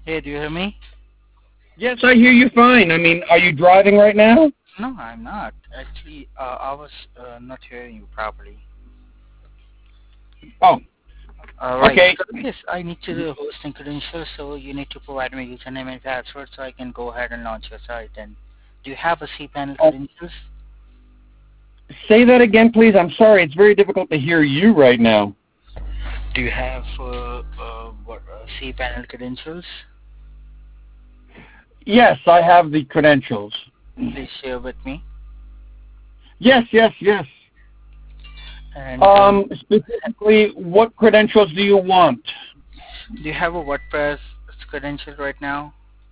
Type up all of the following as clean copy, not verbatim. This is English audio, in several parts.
Hey, do you hear me? Yes, I hear you fine. I mean, are you driving right now? No, I'm not. Actually, I was not hearing you properly. Oh, Right. okay. So, yes, I need to do hosting credentials, so you need to provide me username and password so I can go ahead and launch your site. And do you have a cPanel Oh, credentials? say that again, please. I'm sorry. It's very difficult to hear you right now. Do you have cPanel credentials? Yes, I have the credentials. Please share with me. Yes, yes, yes. And Specifically, what credentials do you want? do you have a WordPress credential right now?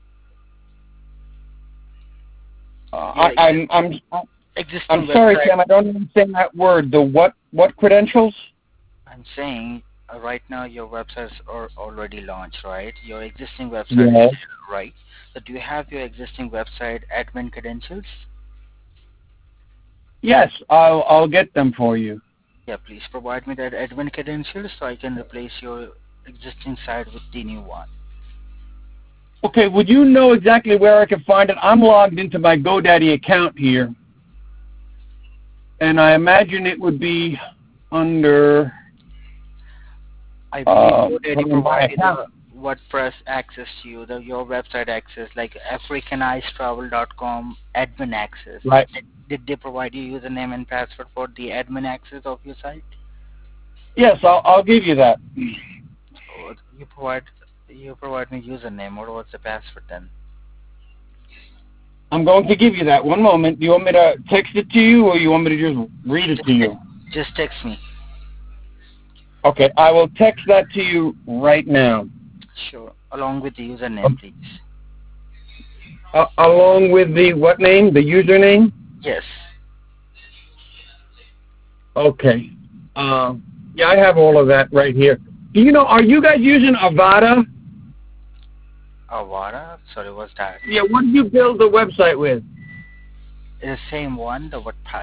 Your I, I'm, I'm, I'm existing sorry, website. Sam. I don't understand that word. The what? What credentials? I'm saying right now your websites are already launched, right? Your existing website is Yes. there, right? So do you have your existing website admin credentials? Yes, I'll get them for you. Yeah, please provide me that admin credentials so I can replace your existing site with the new one. Okay. Would you know exactly where I can find it? I'm logged into my GoDaddy account here, and I imagine it would be under I believe GoDaddy from my provided account. the WordPress access to you, your website access, like africanizedtravel.com admin access. Right. Did they provide you username and password for the admin access of your site? Yes, I'll give you that. So you provide me username. What was the password then? I'm going to give you that. One moment. Do you want me to text it to you, or you want me to just read it Just to you? just text me. Okay, I will text that to you right now. Sure. Along with the username, Um, please. along with the what name? The username? Yes. Okay. Yeah, I have all of that right here. Do you know? Are you guys using Avada? Avara. Sorry, what's that? Yeah. What did you build the website with? It's the same one, the WordPress.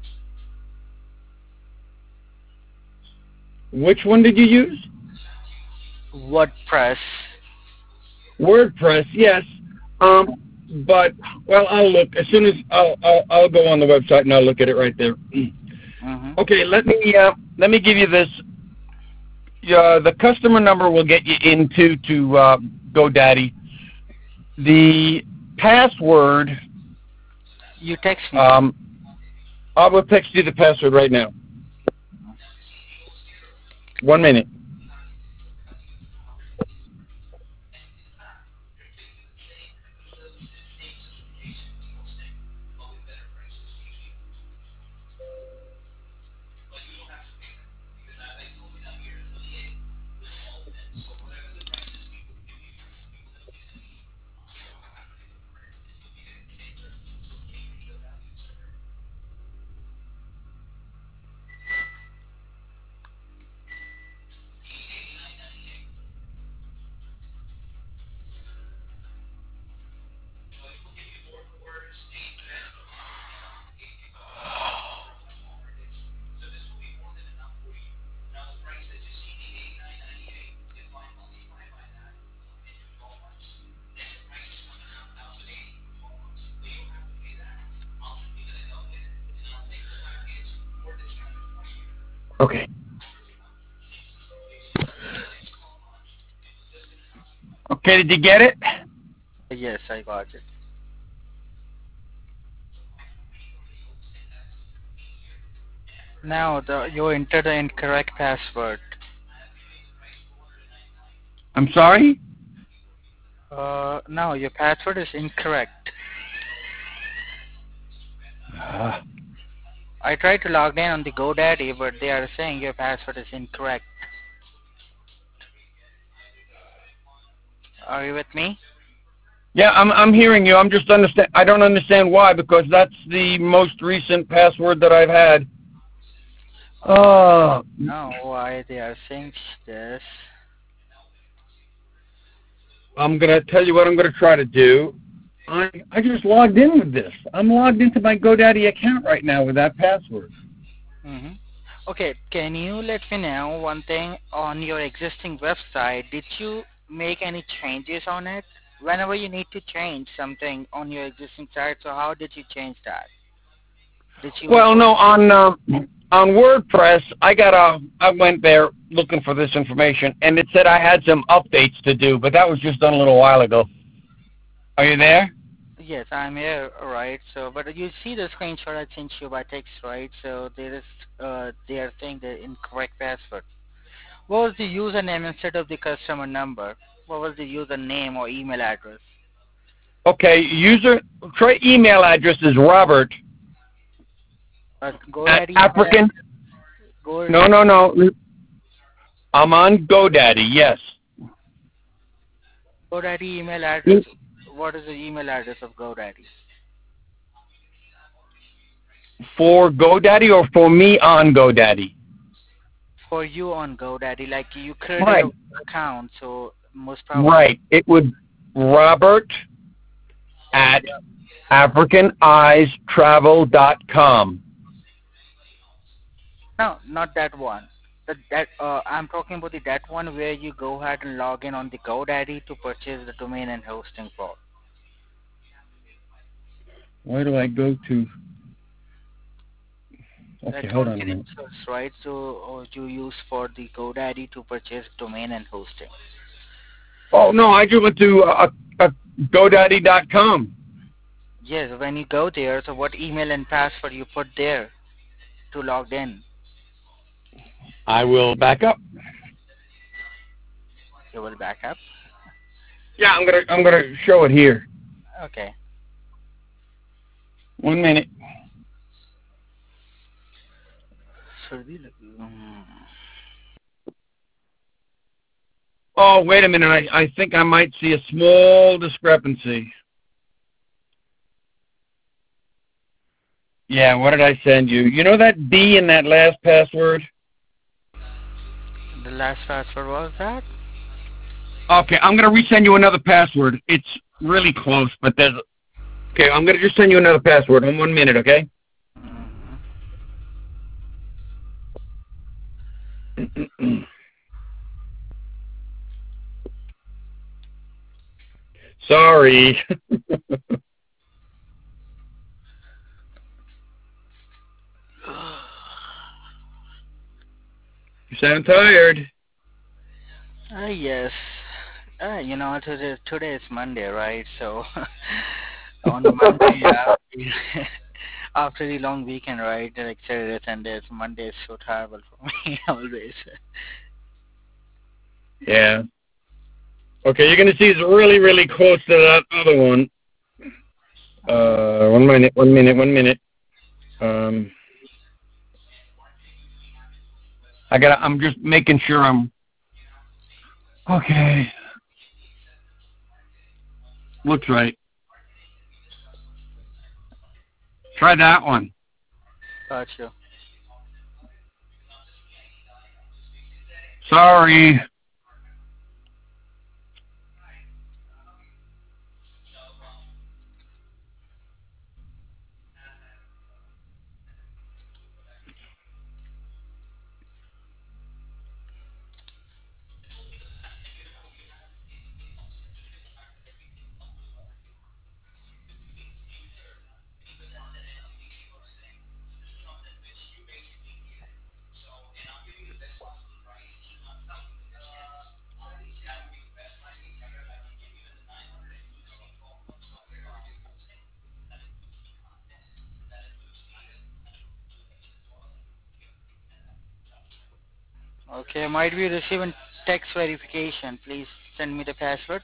Which one did you use? WordPress. WordPress. Yes. But well, I'll look as soon as I'll go on the website and I'll look at it right there. Mm-hmm. Okay, let me give you this. The customer number will get you into GoDaddy. The password. You text me, please. I will text you the password right now. 1 minute. Okay. Okay. Did you get it? Yes, I got it. Now you entered the incorrect password. I'm sorry. No, your password is incorrect. Uh, I tried to log in on the GoDaddy, but they are saying your password is incorrect. Are you with me? yeah, I'm hearing you. I'm just understand. I don't understand why, because that's the most recent password that I've had. Uh, No, why they are saying this? I'm gonna tell you what I'm gonna try to do. I just logged in with this. I'm logged into my GoDaddy account right now with that password. Mm-hmm. Okay, can you let me know one thing on your existing website? Did you make any changes on it? Whenever you need to change something on your existing site, so how did you change that? Did you Well, go no, on WordPress, I went there looking for this information, and it said I had some updates to do, but that was just done a little while ago. Are you there? Yes, I'm here, right? So, but you see the screenshot I sent you by text, right? So they are saying the incorrect password. What was the username instead of the customer number? What was the username or email address? Okay, try email address is Robert at GoDaddy email African. address. Go No, no, no. I'm on GoDaddy. Yes. GoDaddy email address. What is the email address of GoDaddy? For GoDaddy or for me on GoDaddy? For you on GoDaddy, like you created Right. an account, so most probably. Right. It would Robert at AfricanEyesTravel.com. No, not that one. I'm talking about that one where you go ahead and log in on the GoDaddy to purchase the domain and hosting for. Where do I go to? That Okay, hold one on a minute. credentials, right? So you use for the GoDaddy to purchase domain and hosting. Oh, no, I just went to GoDaddy.com. Yes, when you go there, so what email and password you put there to log in? I will back up. You will back up. Yeah, I'm gonna show it here. Okay. 1 minute. सर्दी Oh, wait a minute. I think I might see a small discrepancy. Yeah, what did I send you? You know that D in that last password? The last password was that? Okay, I'm going to resend you another password. It's really close, but there's... Okay, I'm going to just send you another password in 1 minute, okay? Sorry. You sound tired. Yes. Today is Monday, right? So on a Monday, after the long weekend, right? Like Saturday, Sunday, Monday is so terrible for me always. Yeah. Okay, you're going to see it's really, really close to that other one. 1 minute, 1 minute, 1 minute. I'm just making sure I'm... Okay. Looks right. Try that one. Gotcha. Sorry. Okay, might be receiving text verification. Please send me the password.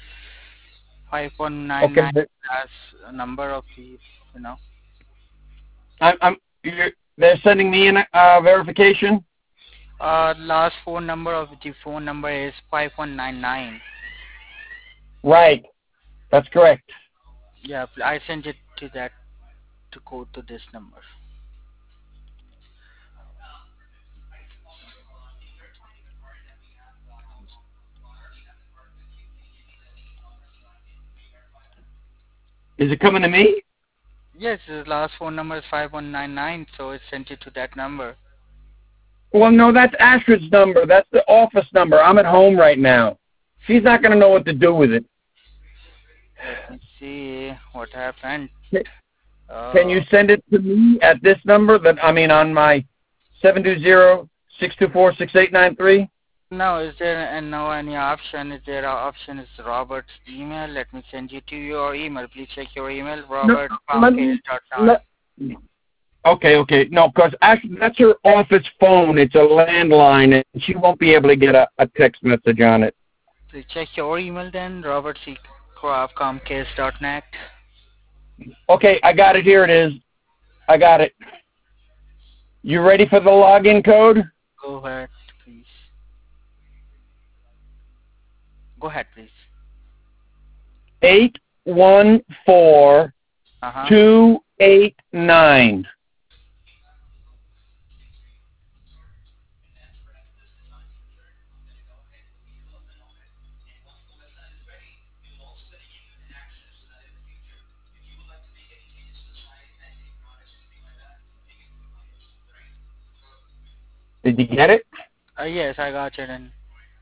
5199 Okay. as number of the, you know. They're sending me in verification? Last phone number of the phone number is 5199. Right. That's correct. Yeah, I sent it to that to code to this number. Is it coming to me? Yes, the last phone number is 5199, so it sent it to that number. Well, no, that's Astrid's number. That's the office number. I'm at home right now. She's not going to know what to do with it. Let me see what happened. Can you Oh, send it to me at this number? On my 720-624-6893? no, is there no any option? Is there an option? Is Robert's email? Let me send you to your email. Please check your email, No, let me. robert.comcase.net. Let, okay. No, because actually that's her office phone. It's a landline, and she won't be able to get a text message on it. Please check your email then, robertccraft.comcase.net. Okay, I got it. Here it is. I got it. You ready for the login code? Go ahead, please. Go ahead, please. 814289. Uh-huh. Did you get it? Yes, I got it. And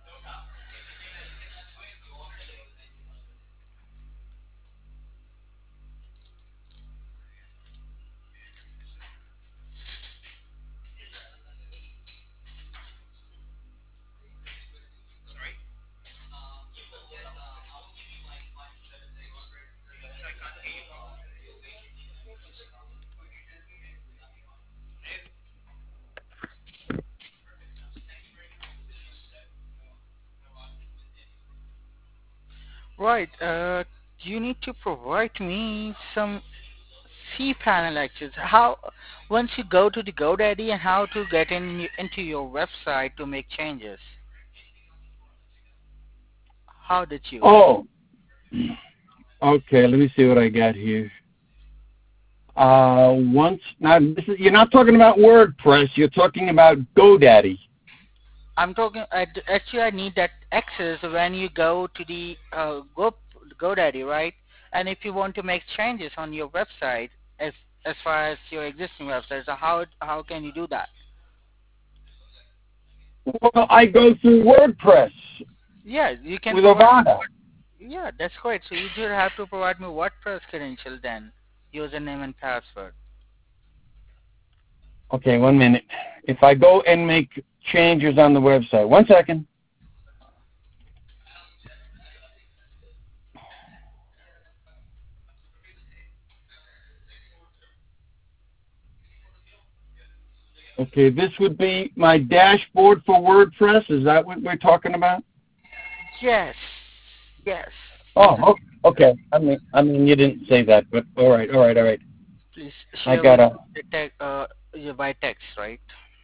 right, you need to provide me some cPanel access. How once you go to the GoDaddy and how to get into your website to make changes. How did you? Oh, okay. Let me see what I got here. Once now, you're not talking about WordPress. You're talking about GoDaddy. I'm talking. Actually, I need that access when you go to the GoDaddy, right? And if you want to make changes on your website, as far as your existing website, so how can you do that? Well, I go through WordPress Yeah, you can with provide. Avada. Yeah, that's great. So you just have to provide me WordPress credential then, username and password. Okay, 1 minute. If I go and make changes on the website, 1 second. Okay, this would be my dashboard for WordPress. Is that what we're talking about? Yes, yes. Oh, okay. You didn't say that, but all right. Please I share with gotta. the by text, right?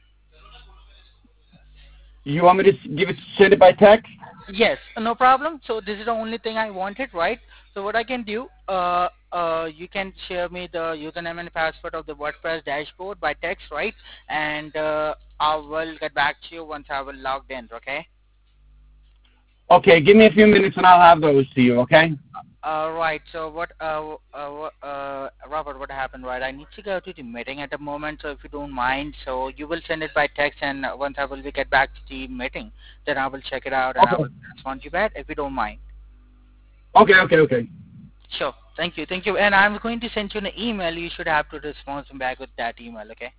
You want me to send it by text? Yes, no problem. So this is the only thing I wanted, right? So what I can do, you can share me the username and password of the WordPress dashboard by text, right? And I will get back to you once I will logged in, okay? Okay, give me a few minutes and I'll have those to you. Okay. Right. So Robert, what happened, right? I need to go to the meeting at the moment, so if you don't mind, so you will send it by text, and once I will get back to the meeting, then I will check it out and I Okay. will respond to you back if you don't mind. Okay. Sure. Thank you. And I'm going to send you an email. You should have to respond back with that email, okay?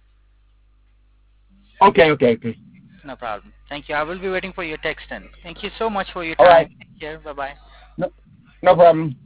Okay. No problem. Thank you. I will be waiting for your text then. Thank you so much for your All time. right. Take care. Bye bye. No, no problem.